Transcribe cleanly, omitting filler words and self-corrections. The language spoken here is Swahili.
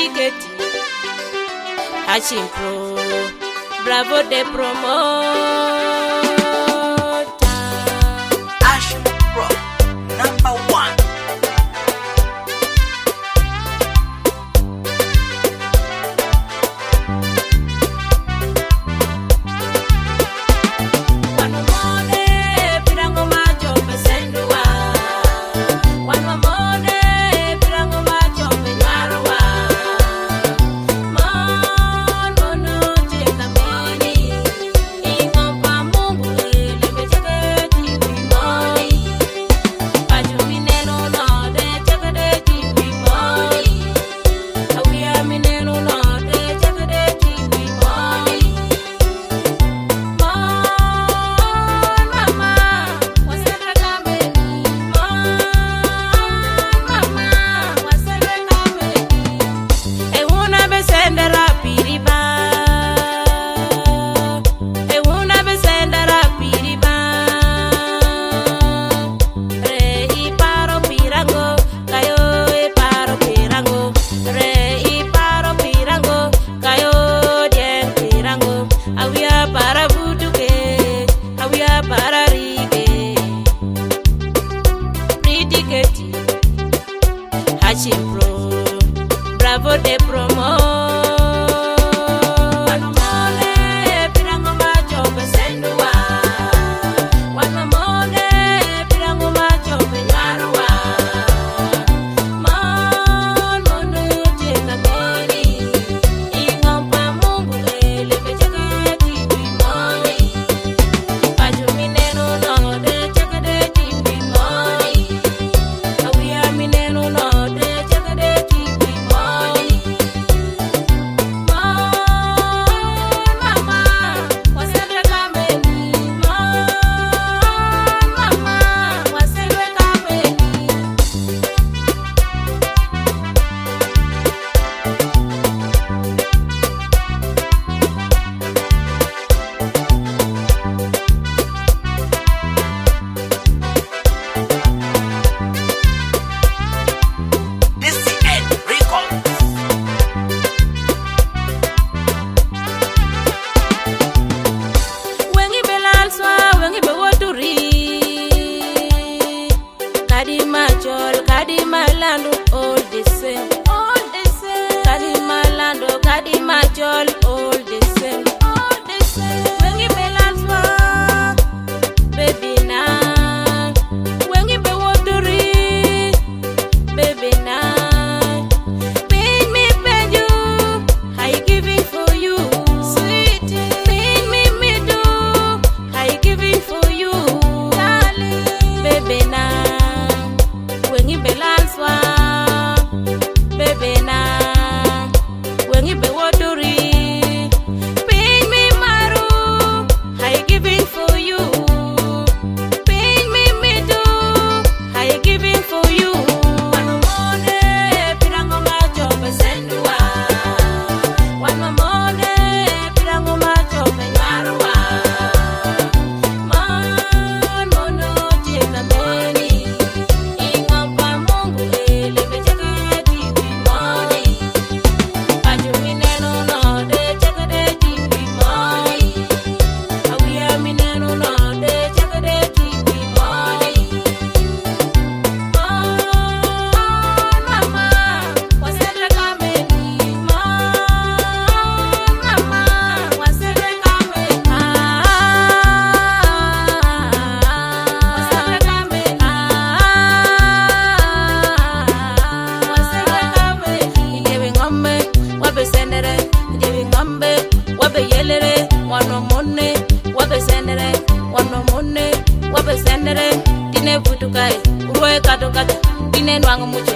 Predicate Hashim Pro, bravo de promoter. Hashim Pro, #1. Hashim Pro, bravo de promoter. Kadima lando all the same, all the same. Kadima lando, Kadima jol all the same, all the same. When you be lanswa, baby na. When you be wateri, baby na. Pain me, pain you, I giving for you, sweetie. Pain me do, I giving for you, darling, baby na. When you be lanswa, baby na. When you be wateri, pain me maru, I giving for you. Pain me do, I giving for you. One more pirango macho pesendua. One more pirango macho penyarwa. Man mono tina meni. Wano mone, wabe sendere, dine futukai, uroe kato kata, dine nwangu mucho.